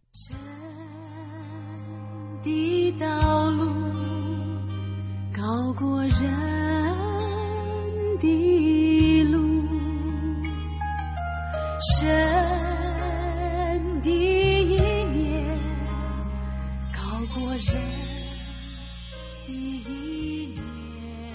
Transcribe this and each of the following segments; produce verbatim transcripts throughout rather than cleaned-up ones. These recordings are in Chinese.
神的道路高过人的路，神的意念高过人的意念，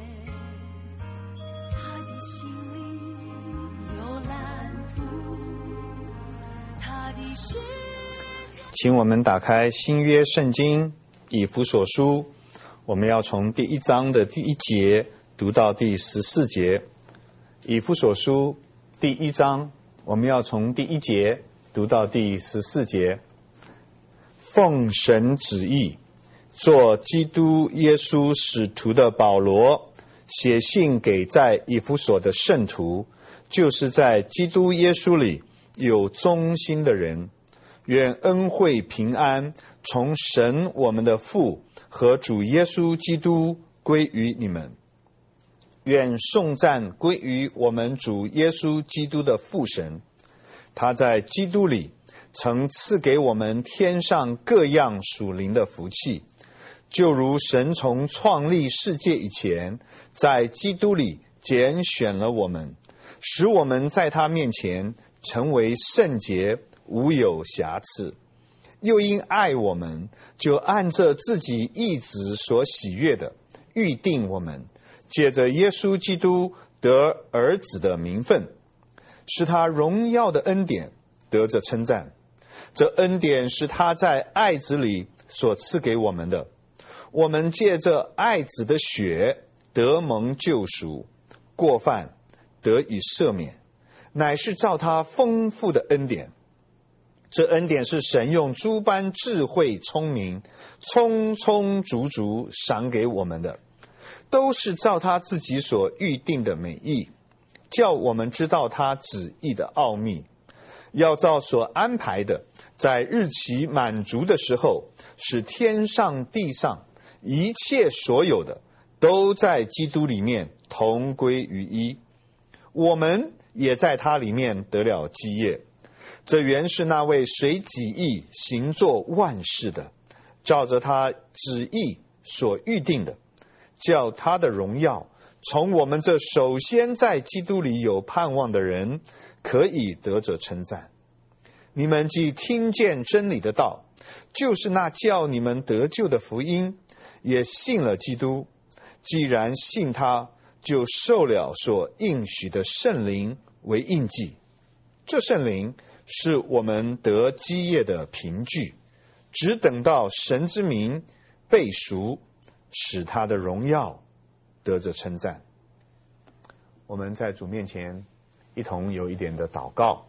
他的心里有蓝图，他的心。 请我们打开新约圣经以弗所书，我们要从第一章的第一节读到第十四节。以弗所书第一章，我们要从第一节读到第十四节。奉神旨意，做基督耶稣使徒的保罗，写信给在以弗所的圣徒，就是在基督耶稣里有忠心的人。愿恩惠平安从神我们的父和主耶稣基督归于你们。愿颂赞归于我们主耶稣基督的父神，他在基督里曾赐给我们天上各样属灵的福气，就如神从创立世界以前，在基督里拣选了我们，使我们在他面前成为圣洁，无有瑕疵。又因爱我们，就按着自己意旨所喜悦的预定我们，借着耶稣基督得儿子的名分，使他荣耀的恩典得着称赞。这恩典是他在爱子里所赐给我们的，我们借着爱子的血得蒙救赎，过犯得以赦免，乃是照他丰富的恩典。这恩典是神用诸般智慧聪明充充足足赏给我们的，都是照他自己所预定的美意，叫我们知道他旨意的奥秘，要照所安排的，在日期满足的时候，使天上地上一切所有的都在基督里面同归于一，我们也在他里面得了基业。这原是那位随己意行作万事的，照着他旨意所预定的，叫他的荣耀从我们这首先在基督里有盼望的人可以得着称赞。你们既听见真理的道，就是那叫你们得救的福音，也信了基督。既然信他，就受了所应许的圣灵为印记。这圣灵是我们得基业的凭据，只等到神之名被赎，使他的荣耀得着称赞。我们在主面前一同有一点的祷告。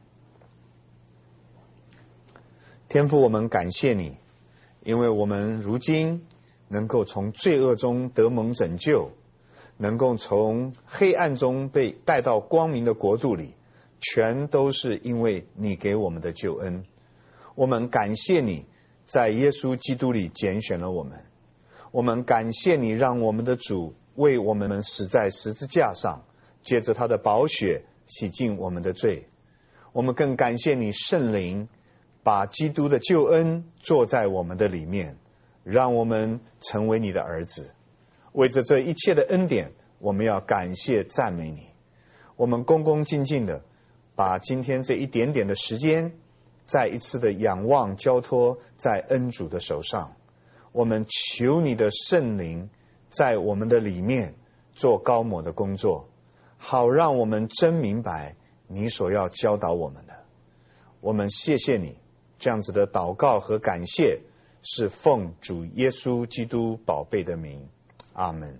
天父，我们感谢你，因为我们如今能够从罪恶中得蒙拯救，能够从黑暗中被带到光明的国度里，全都是因为你给我们的救恩。我们感谢你在耶稣基督里拣选了我们，我们感谢你让我们的主为我们死在十字架上，借着他的宝血洗净我们的罪。我们更感谢你圣灵把基督的救恩坐在我们的里面，让我们成为你的儿子。为着这一切的恩典，我们要感谢赞美你。我们恭恭敬敬的把今天这一点点的时间再一次的仰望交托在恩主的手上。我们求你的圣灵在我们的里面做高抹的工作，好让我们真明白你所要教导我们的。我们谢谢你，这样子的祷告和感谢是奉主耶稣基督宝贝的名，阿们。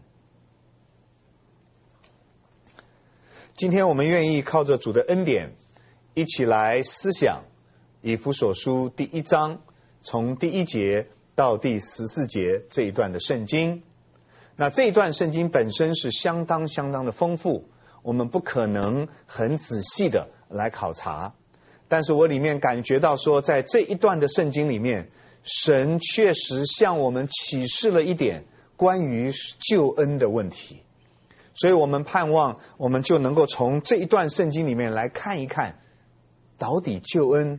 今天我们愿意靠着主的恩典，一起来思想以弗所书第一章从第一节到第十四节这一段的圣经。那这一段圣经本身是相当相当的丰富，我们不可能很仔细的来考察，但是我里面感觉到说，在这一段的圣经里面，神确实向我们启示了一点关于救恩的问题。所以我们盼望我们就能够从这一段圣经里面来看一看，到底救恩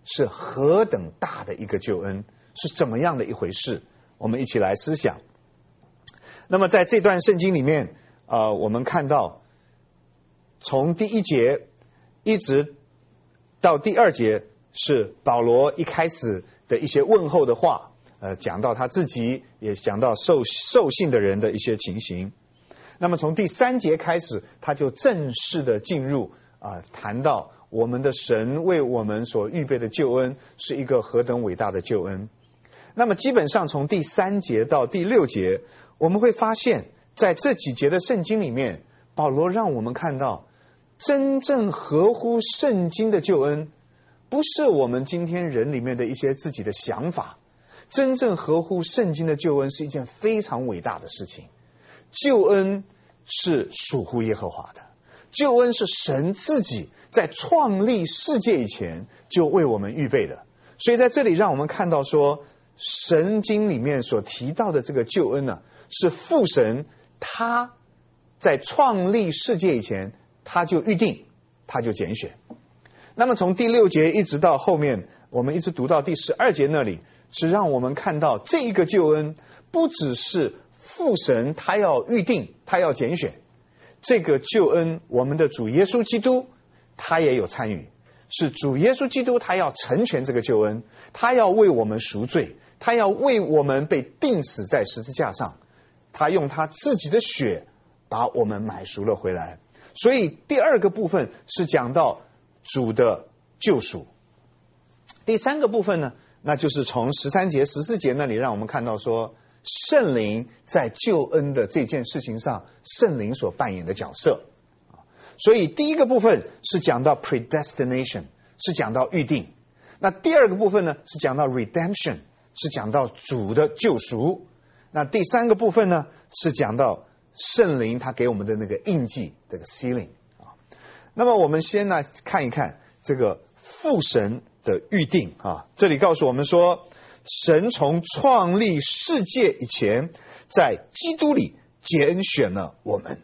是何等大的一个救恩，是怎么样的一回事？我们一起来思想。那么在这段圣经里面，呃，我们看到从第一节一直到第二节是保罗一开始的一些问候的话，呃，讲到他自己，也讲到受受信的人的一些情形。那么从第三节开始，他就正式的进入啊、呃，谈到我们的神为我们所预备的救恩是一个何等伟大的救恩。那么基本上从第三节到第六节，我们会发现在这几节的圣经里面，保罗让我们看到真正合乎圣经的救恩不是我们今天人里面的一些自己的想法，真正合乎圣经的救恩是一件非常伟大的事情。救恩是属乎耶和华的，救恩是神自己在创立世界以前就为我们预备的。所以在这里让我们看到说，圣经里面所提到的这个救恩呢，是父神他在创立世界以前他就预定，他就拣选。那么从第六节一直到后面，我们一直读到第十二节那里，是让我们看到这一个救恩不只是父神他要预定，他要拣选，这个救恩我们的主耶稣基督他也有参与，是主耶稣基督他要成全这个救恩，他要为我们赎罪，他要为我们被钉死在十字架上，他用他自己的血把我们买赎了回来。所以第二个部分是讲到主的救赎。第三个部分呢，那就是从十三节十四节那里让我们看到说，圣灵在救恩的这件事情上，圣灵所扮演的角色。所以第一个部分是讲到 predestination， 是讲到预定。那第二个部分呢，是讲到 redemption， 是讲到主的救赎。那第三个部分呢，是讲到圣灵他给我们的那个印记，这个 sealing。那么我们先来看一看这个父神的预定啊，这里告诉我们说，神从创立世界以前，在基督里拣选了我们。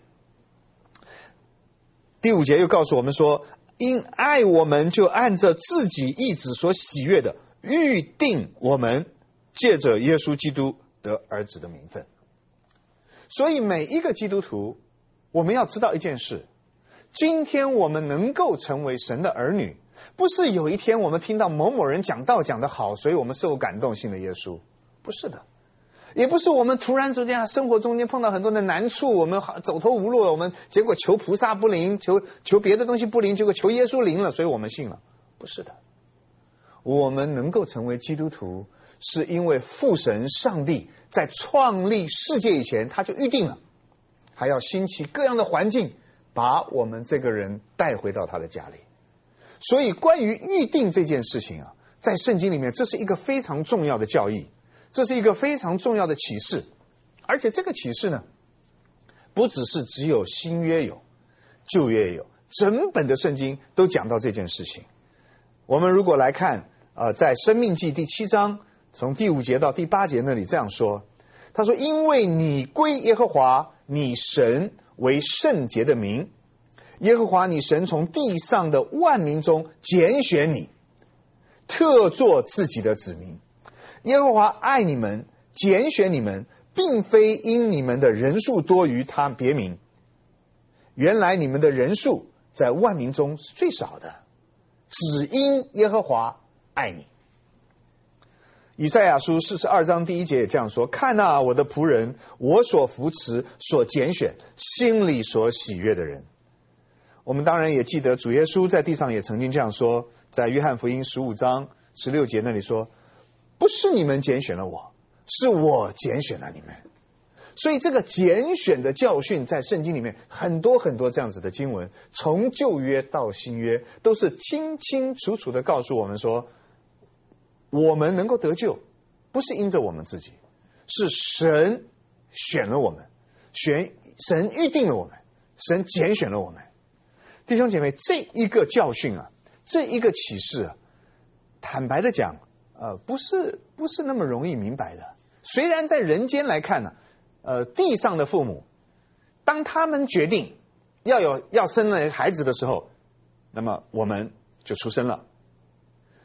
第五节又告诉我们说，因爱我们，就按着自己意志所喜悦的预定我们，借着耶稣基督得儿子的名分。所以每一个基督徒，我们要知道一件事，今天我们能够成为神的儿女，不是有一天我们听到某某人讲道讲得好，所以我们受感动信了耶稣，不是的。也不是我们突然之间生活中间碰到很多的难处，我们走投无路，我们结果求菩萨不灵，求求别的东西不灵，结果求耶稣灵了，所以我们信了，不是的。我们能够成为基督徒，是因为父神上帝在创立世界以前他就预定了，还要兴起各样的环境把我们这个人带回到他的家里。所以关于预定这件事情啊，在圣经里面这是一个非常重要的教义，这是一个非常重要的启示。而且这个启示呢，不只是只有新约有，旧约有，整本的圣经都讲到这件事情。我们如果来看呃，在申命记第七章从第五节到第八节那里这样说，他说，因为你归耶和华你神为圣洁的名，耶和华你神从地上的万民中拣选你，特作自己的子民。耶和华爱你们，拣选你们，并非因你们的人数多于他别民，原来你们的人数在万民中是最少的，只因耶和华爱你。以赛亚书四十二章第一节也这样说，看啊，我的仆人，我所扶持所拣选，心里所喜悦的人。我们当然也记得主耶稣在地上也曾经这样说，在约翰福音十五章十六节那里说，不是你们拣选了我，是我拣选了你们。所以这个拣选的教训在圣经里面很多很多这样子的经文，从旧约到新约都是清清楚楚的告诉我们说，我们能够得救不是因着我们自己，是神选了我们，选神预定了我们，神拣选了我们。弟兄姐妹，这一个教训啊，这一个启示啊，坦白的讲呃，不是不是那么容易明白的。虽然在人间来看呢、啊，呃，地上的父母，当他们决定要有要生了孩子的时候，那么我们就出生了。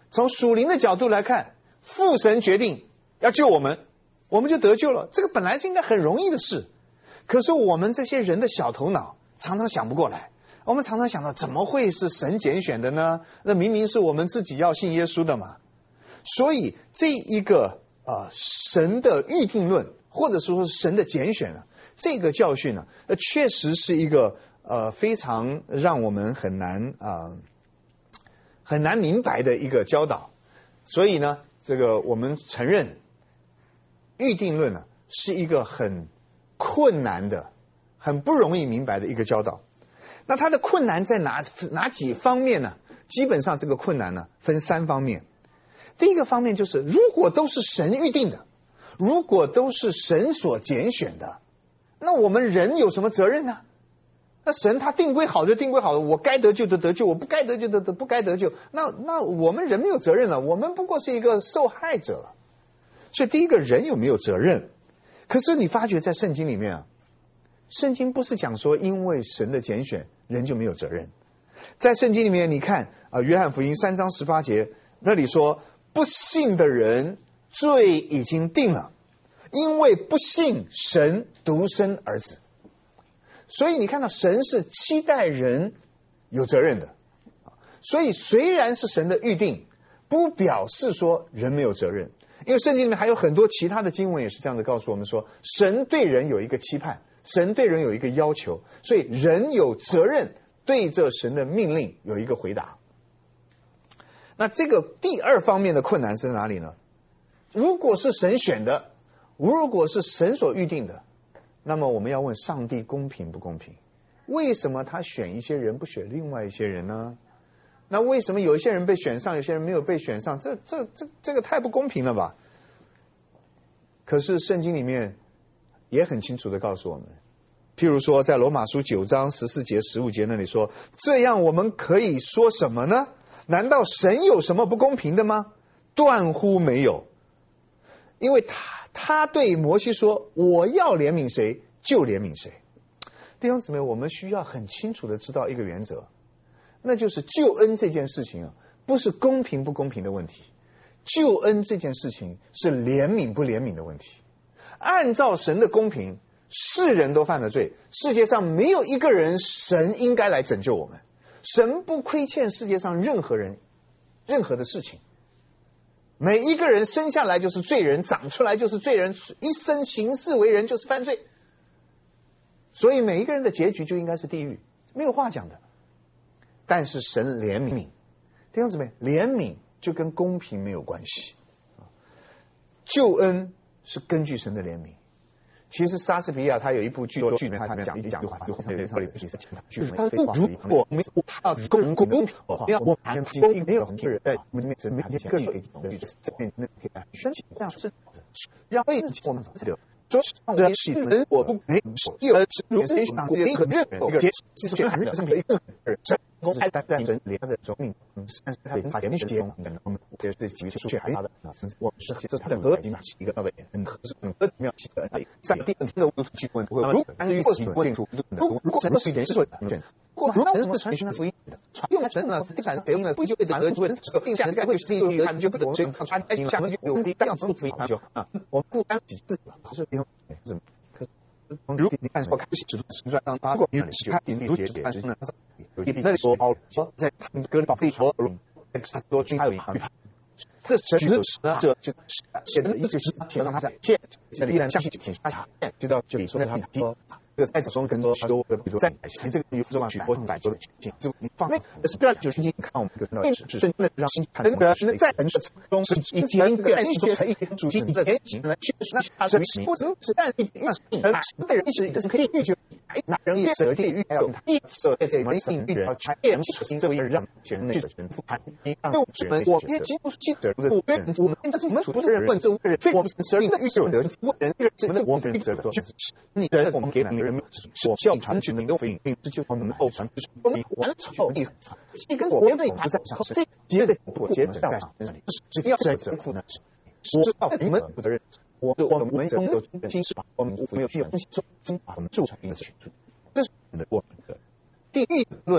从属灵的角度来看，父神决定要救我们，我们就得救了。这个本来是应该很容易的事，可是我们这些人的小头脑常常想不过来。我们常常想到，怎么会是神拣选的呢？那明明是我们自己要信耶稣的嘛。所以这一个呃神的预定论，或者说是神的拣选呢，这个教训呢，呃，确实是一个呃非常让我们很难啊、呃、很难明白的一个教导。所以呢，这个我们承认预定论呢是一个很困难的、很不容易明白的一个教导。那它的困难在哪哪几方面呢？基本上这个困难呢分三方面。第一个方面就是，如果都是神预定的，如果都是神所拣选的，那我们人有什么责任呢？那神他定规好就定规好了，我该得救的得救，我不该得救的不该得救，那那我们人没有责任了，我们不过是一个受害者了。所以第一个，人有没有责任？可是你发觉在圣经里面啊，圣经不是讲说因为神的拣选人就没有责任。在圣经里面你看啊，约翰福音三章十八节那里说，不信的人罪已经定了，因为不信神独生儿子。所以你看到神是期待人有责任的。所以虽然是神的预定，不表示说人没有责任。因为圣经里面还有很多其他的经文也是这样的告诉我们说，神对人有一个期盼，神对人有一个要求，所以人有责任对着神的命令有一个回答。那这个第二方面的困难是在哪里呢？如果是神选的，如果是神所预定的，那么我们要问上帝公平不公平？为什么他选一些人不选另外一些人呢？那为什么有一些人被选上，有些人没有被选上？这这这这个太不公平了吧？可是圣经里面也很清楚的告诉我们，譬如说在罗马书九章十四节十五节那里说，这样我们可以说什么呢？难道神有什么不公平的吗？断乎没有。因为他他对摩西说，我要怜悯谁就怜悯谁。弟兄姊妹，我们需要很清楚的知道一个原则，那就是救恩这件事情啊，不是公平不公平的问题，救恩这件事情是怜悯不怜悯的问题。按照神的公平，世人都犯了罪，世界上没有一个人神应该来拯救我们，神不亏欠世界上任何人任何的事情。每一个人生下来就是罪人，长出来就是罪人，一生行事为人就是犯罪，所以每一个人的结局就应该是地狱，没有话讲的。但是神怜悯，弟兄姊妹，怜悯就跟公平没有关系。救恩是根据神的怜悯。其实莎士比亚他有一部剧作剧里面，他讲一句讲话，就很有道理的意思。就是他如果没有他公公平，要我们公平没有一个人在我们面前面前个人给句子在面那可以宣启这样是让为我们的。说人是人，我不没有人如谁想过一个任何一个是全海人上面一个人，公开在在人连他的生命，但是他法典学中，我们这这几个数学还他的，我是这他的和平一个位，很合适，很和妙起的在第二天的物质基本不会，如果按过去问出，如如果神是人是说人，如果神是传讯福音的，传用来神呢，地产谁用呢？不就会得主人定下该会是一个他就不得传传爱情下面就有第但要怎么福音就啊，我不单己自是。是，可如你看我看使徒行传当八过你看你读解但是呢，有一那里说保罗在他们哥林多说，他说军还有一行，这神是呢，这就写的一直是写到他在现，现在依然相信挺下下，就到这里说他说这个在子中跟多许多的比如在在这个宇宙上许多百多的经就你放那是第二九圣经看我们看到是是真的让真的是在人生中是一天一个人中成一天主经的天行来确实那他是不能是但是那是那人是是可以预见那人也是可以预见一所在这门性预人产业是新这位让全内的全复盘让我们基督记者的我们我们这我们处的人问这个人我们十二的预测的我人这个我们人的你的我们给人人是需要传承能够回应并这就我们后传我们完成力这跟我们的不在上这节的不节在上是第二责任负呢是知道你们负责任我我们没有经是我们没有需要说经把我们铸成的这是我们的地狱论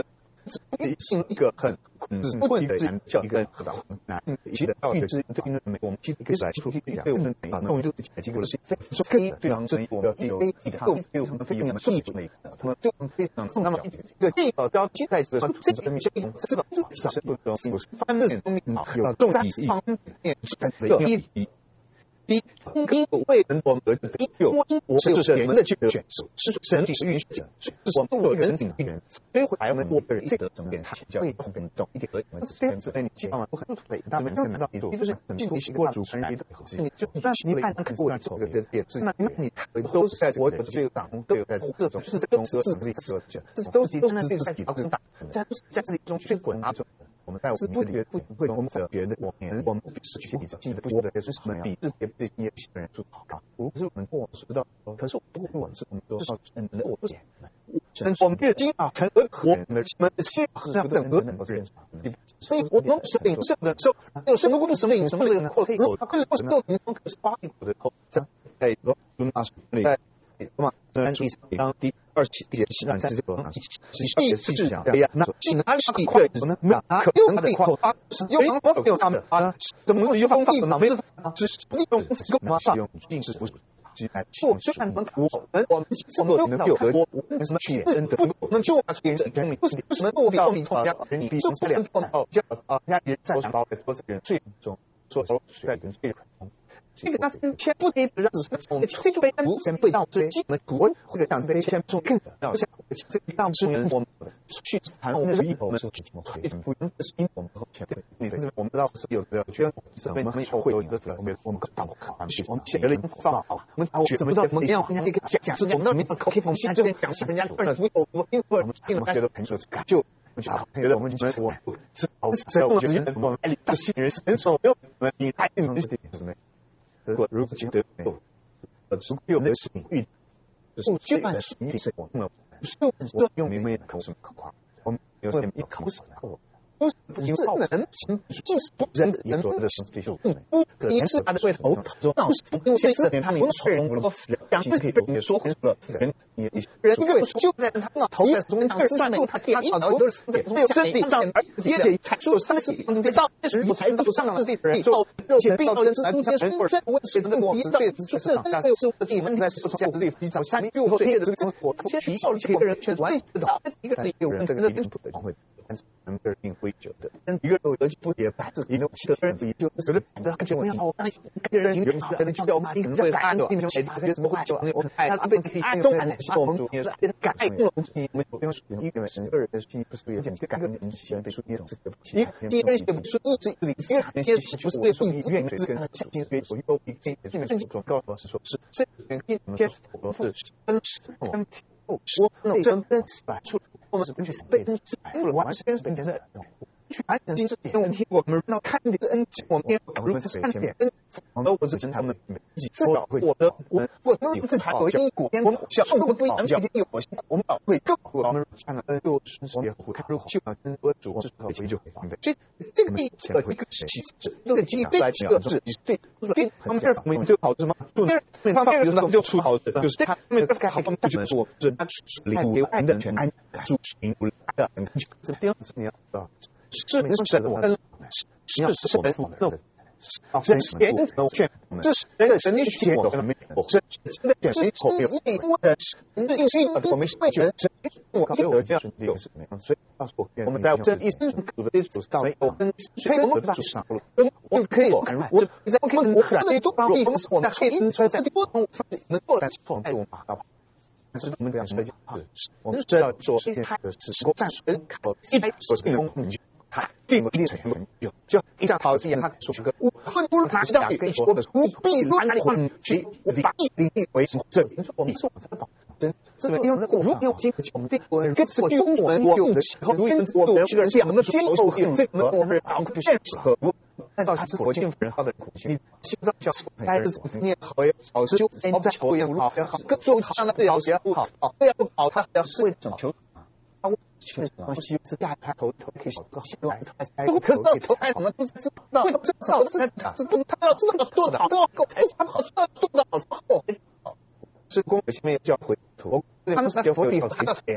是一个很嗯问题的人，叫一个难一些的教育是对论美，我们其实可以来出去讲对论美啊，用这个结构是非说可以对方是我们有有够有什么非常技术类的，他们就非常那么对这个标记在这这个是一种这个上是不有翻的东西有重在方面有一比第一，因为人我们的第一有我是人的去选择，是神体是允许的，是我们有人顶人，所以还我们我人这个整点他教育更重一点而我们之间在你解放不很对，但没看到你做，就是很具体是过主持人的核心，你就你但是你看看过来走个点子，那因为你都是在我的这个党都有在各种就是都是自己设计，这都是都是自己自己打，在在这里中去滚拿走。我们在我们的不不会我们别的我们我们不是去记得多的是什么比这些这些人做好啊？不是我们我知道，可是不过我是我们都是嗯我不解，但我们越经啊，成而可能们去这样等等的人，所以我们是领受的时候，有什么不什么领什么领或可以或可以或是够领可是八零的后在在罗伦马里在嘛三十一章第二十七节是按在这个是也是这样的呀，那是哪里是对呢？没有可用的口啊，用方法用他们啊，怎么用方法呢？没是只是利用这个使用定是不是？我虽然我们我们我们我们有有和我们什么去真的我们就把别人人不是不是能够到你从家人你比这两到叫啊家人在包的多人最终做到在跟最这个他先不可以让只是我们这个被无先被到最基本的国或者讲被先从更要想这个当是我们去谈我们是一我们是去我们不用是因我们后前你这我们知道是有的觉得我们会有一个我们我们当考我们写了一个方法我们我怎么知道怎么样人家这个讲讲是我们那里面可以从现在这边讲是人家二我我因为我们因为觉得很说就觉得我们我是好是我觉得我们爱里大新人很少有我们你太硬是什么如果如果觉得呃，如果有的是领域，就是这般是你是我们是说用明明口什么口话，我们有点一口是口，不是不是人行，就是不人的人做的事情就不可能是他的对头，说那是不是四年他们从人都讲自己也说回了人也人因为就在他那头在中间上面他他他都是在身体上而也得阐述三十你到十五才到上了这人做肉体被到人是人人生问题的我们对就是那个是地方在是下自己非常三就后这个生活先取效率这个人全完的一个有人这个地方会人个定规则的，一个有的不也摆着一个其他人不就觉得的感觉我要那个人有人的需要嘛，你可能会改的，你说谁他怎么会就我爱他被自己爱动爱我们主也是改动你们不用说一个人是二人的心不是有点这个感觉你喜欢被说一种这个一第一个人也不是一直一直有些不是为意愿意这个相信对所有一些这个甚至总告诉我是说是这个一天我是真实跟说那真真摆出我们是根据被根据完是跟跟是去完整这点问题我们要看的是 N 我们如果是看点 N 我们我是真他们几次搞会我的我我们是还有一股我们小我们不一样一定有我们搞会更我们看了 N 就我也会看如果就跟我主是好就会放的这这个第一个一个其实这个基本来讲是对对他们这我们就好什么就那方面就是就出好的就是他们这个好他们就说是他领给安全安主民不的是第二次你要啊是民是我跟是是是本府的啊，这是别人劝，这是人的神力去我跟没有，是真的选谁口有一波的人的硬性，我们会觉得神我给我这样有是没有，所以告诉我，我们在这一生主的基础上，我跟所以我们基础上，我们可以我我在我可以我可以多帮地方，我们可以在在多方能够来创造我们把到。但是我们这样说的话，我们知道说他的是国战神考一百所是能你他定一定程度有，就一下考之前他说个我很多人他是这样可以说的，我必拿哪里换去我把一零一为什么？这我们说我这个懂，真这个因为我如果今天我们这我跟这个中文我用的时候，如果我们这个人这样能接受这个我们啊不现实和我。按照他是国建人他的苦心，西藏小孩子念好也好，就在求也好，好各种好像的要也不好，好要不好，他要是为了求。他去什么西是下抬头头可以小个小来抬抬，可是到头抬我们不知道，会知道是这不他要知道做的好，都要够才才好，知道做的好之后，是公前面要回头，他们是要回头，他到脸，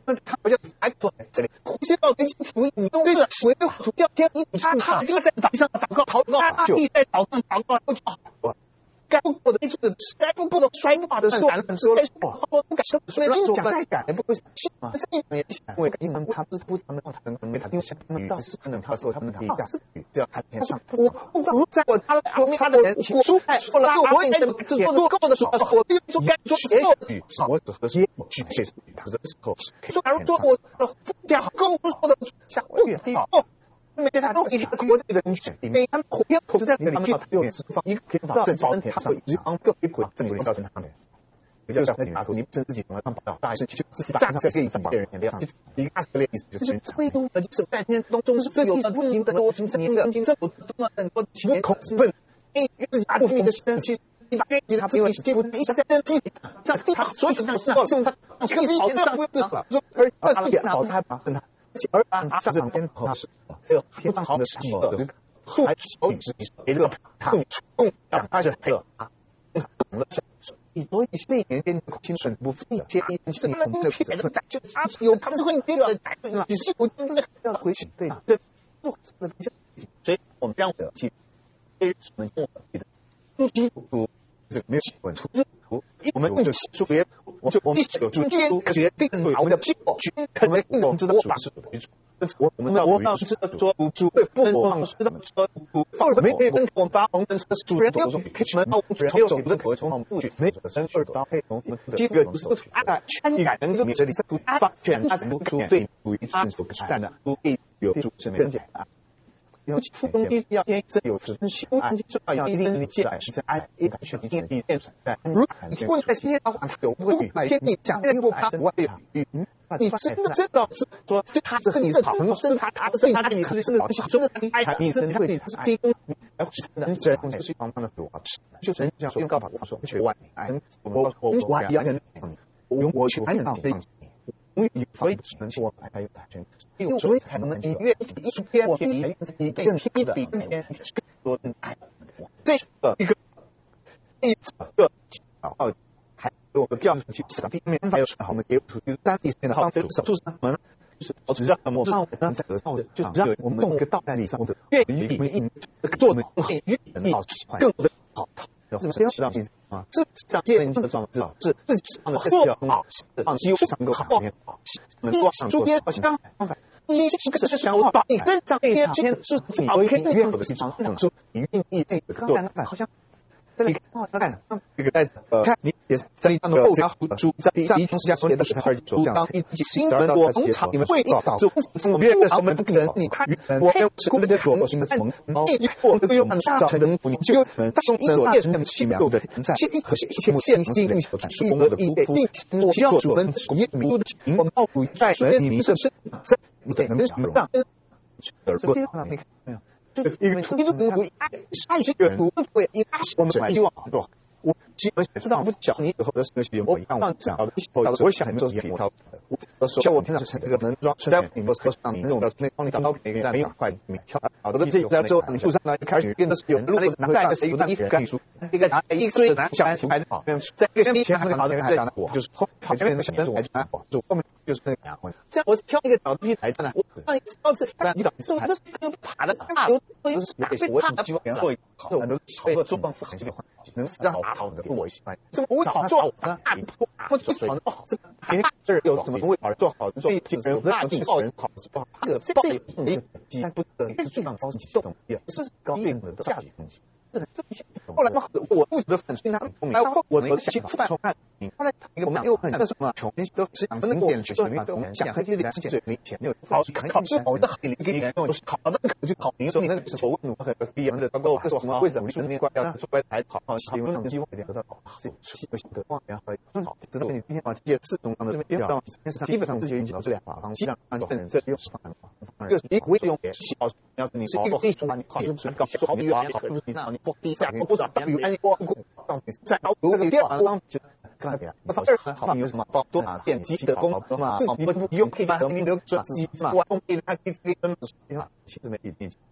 他好像还不这里，呼吸道跟福音用这个水土教天一他他就在法上祷告祷告，他地在祷告祷告就好。该不过的一次，该不过的衰化的时候，很说了，说不敢说，所以就讲再改，不会是嘛？这一也想，因为因为他不是不他们他们因为他因为想他们到是可能他说他们的大是这样他天上，我不在我他后面他的人情书说了，我也做做够的时候，我必须说该说所有语，我只和些句些语的时候，说假如说我的讲够不说的讲不远好。每他都一个国际的东西，每他们普遍投资在里面，有资方一个偏法正常他会只帮个别国这里造成他们，也就是在里面说，你自己怎么样保大是其实自己大上这一层别人原谅，一个二十个意思就是最多的就是在天当中是最有不赢的多，真正的政府多么很多情口分，因为自己不明的事情。一把其他因为几乎一直在跟自己这他所以那是他可以好这样不这说而二十点好他把跟他而按上这两天后是这个非常好的时机的这个后来手语之一这个共共党还是这个啊懂了以所以这一年间清纯不自己接一是我们的别的就他有他们会这个只是我真的要回去对这做的比较所以我们这样的去我们用的不基础这个没有习惯图我们用数学我就我们有注意决定对我们的基础可能我们知道法是为主我我们我们是说主会不放是的说不放没可以跟我们发红灯的主人要可以们到主人有的可从不许没有生二刀配从这个不是啊圈感能力这里是发全他怎么出对主一顺所看的不必有主是没有啊尤其附中地要先是有时习惯就要一定借来是在爱一感学习地地电在如你问在今天的话他有不会与天地讲那不怕外语你真的知道是说他是和你是好朋友是他他是他跟你是真的想说的爱你真的会他是听而是人这东西是方方的我就是这样说用告法我说学外爱我我我爱人我用我去爱人的所以只能是我还有版权，所以才能以越一书篇我以以更一比更偏多更爱这个一个一个哦还有个教去场地面还有好我们给出去单地的方式手术什么呢？就是我只让我们上让在得到的就让我们动一个道在里上的越语为硬做的越越好更的好。这么让你啊，这这建议的状况是自己上的是要好，放几乎上够好点好，能多上做好像方法。你这个是想我把你真正一天是你可以越好的地方，说你愿意这个做好像。这里看，看这个袋子，呃，看你也是在你当中后加书在第一天是加所有的是二说这样，一新闻我农场你们会议就我们我们这个人你看我还有是故的说我是从哦，我们都有很大成的你就但是一朵叶是那么奇妙的在现一和现现现今定小是我们的定定我要主人我们民族的情我们奥古在水里面是是在你给能什么让而不没有这个一个图一个图爱爱是个图对一我们希望多我基本知道不讲你以后的事情我一样我讲的我想很多是我我说像我平常是这个能装在你们车上你那种的那帮你打到每个没快你跳好的这有在之后你路上来开始变得是有路拿带的谁有的衣服干出一个拿一个拿小孩子还是好在一个前还是好的还讲我就是后前面那个小但是我还讲我就后面就是那个两婚这样我挑一个角度一来真的我上一次上次你讲这这又爬的大有都是我怕的机会做好很多好的做帮扶很这个环能让好的不我喜欢这么好做好的不做好的不好是这有怎么为而做好做精神大地造人好这个这这没但不得是最棒方式动也不是高定的价值东西这这后来嘛我不觉得很经常来我的想法从看后来一个我们又很但是嘛穷都是想分点学习嘛我们想和这个之前没钱没有考考试好的很给你都是考的可就考你说那个是我努和毕业的包括什么为什么顺便挂要出来还考因为那种机会一点得到好是是不行的话然后好知道你今天把这些四种的这边要基本上自己引导这两把方向按照分这用是方法这是一不用也是要你是一个地方你考试搞说好比啊考你那你不第三不找等于安过到底在高有第二方就看点那方二很好有什么包多拿电机的功能嘛自己不用配合你的自己嘛工地它可以跟其实没一定的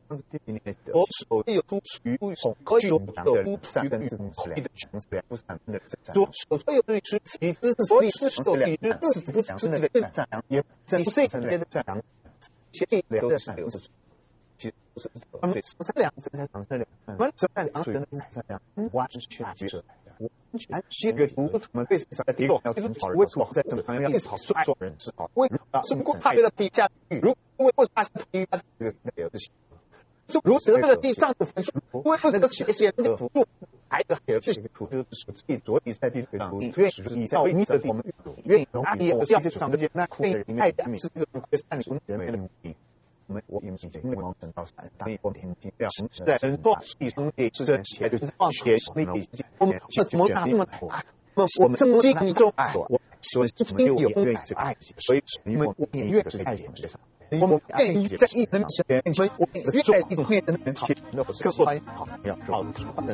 我所有出于从可以有的出于跟自动口的全是不散的所所有对是其之所以是所以是自己不是的更善良也真是真的善良其两的善良是其实是我们善良是在讲善良我们善良是真的善良完全去接受我全这个不我们对啥的第六要从好人为什么在这个行业一直好做人是好为是不过他觉得比下如果为啥是比他这个那个是如此的地上的分数，为那个些些的辅助，还有还有这些图就是属自己着力在地上，愿意以下为的我们愿意哪里有这些上这些那苦的人爱的是这个会善良人的目的。我们我们因为我们等到三，当我们听要实在很多地方也是这些就是放学那个我们是怎么打那么大？我们这么敬重爱，我所以我们有愿意这个爱，所以因为我们愿意这个爱世界上。我们愿意在一人面前，所以我们愿在一种会的人前，那不是客观好，要好主观的。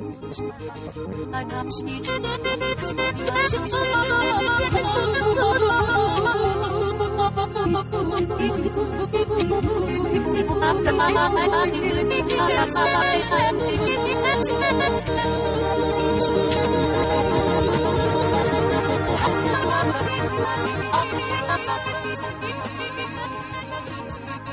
Thank you.